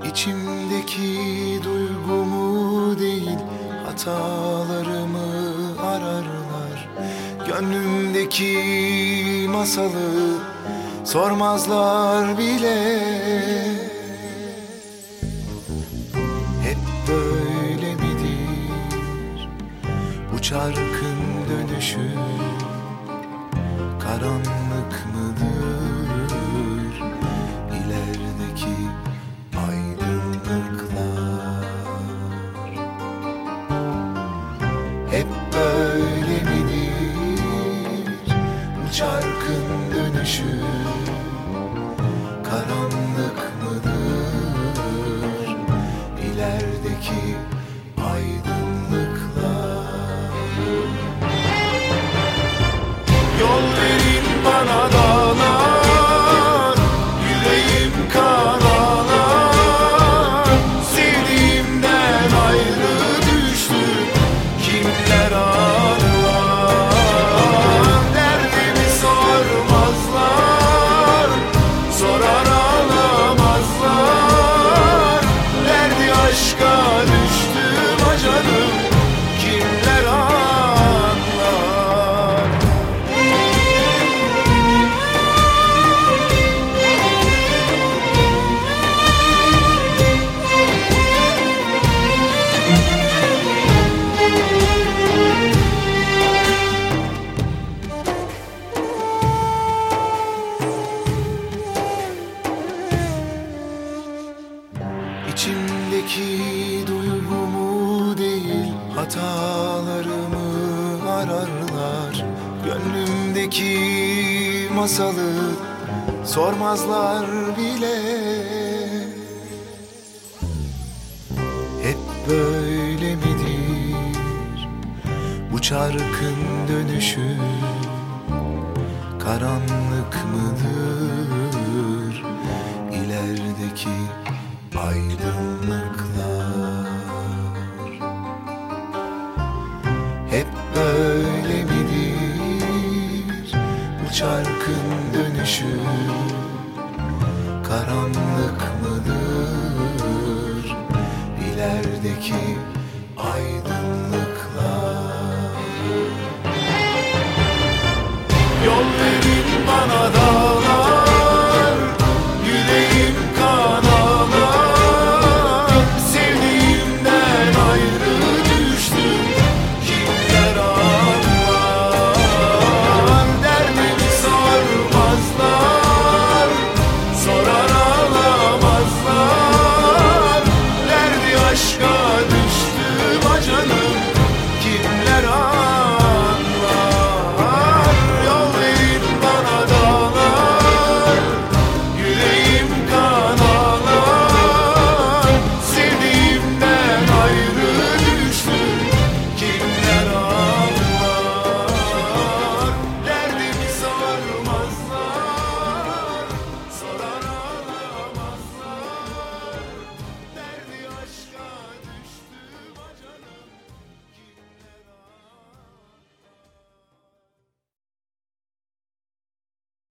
İçimdeki duygumu değil, hatalarımı ararlar. Gönlümdeki masalı sormazlar bile. Hep böyle midir bu çarkın dönüşü? Karanlık mıdır ilerideki aydınlıklar? Hep böyle midir bu çarkın dönüşü? Karanlık mıdır ilerideki aydınlıklar? Yol verin bana dağlar, yüreğim kan ağlar. Sevdiğimden ayrı düştüm, kimler ağlar? Derdimi sormazlar, sorar ağlamazlar. Derdi aşka düştüm acanım, kimler ağlar? İçimdeki duygumu değil, hatalarımı ararlar. Gönlümdeki masalı sormazlar bile. Hep böyle midir bu çarkın dönüşü? Karanlık mıdır ilerideki aydınlıklar? Hep böyle midir bu çarkın dönüşü? Karanlık mıdır ilerideki aydınlıklar?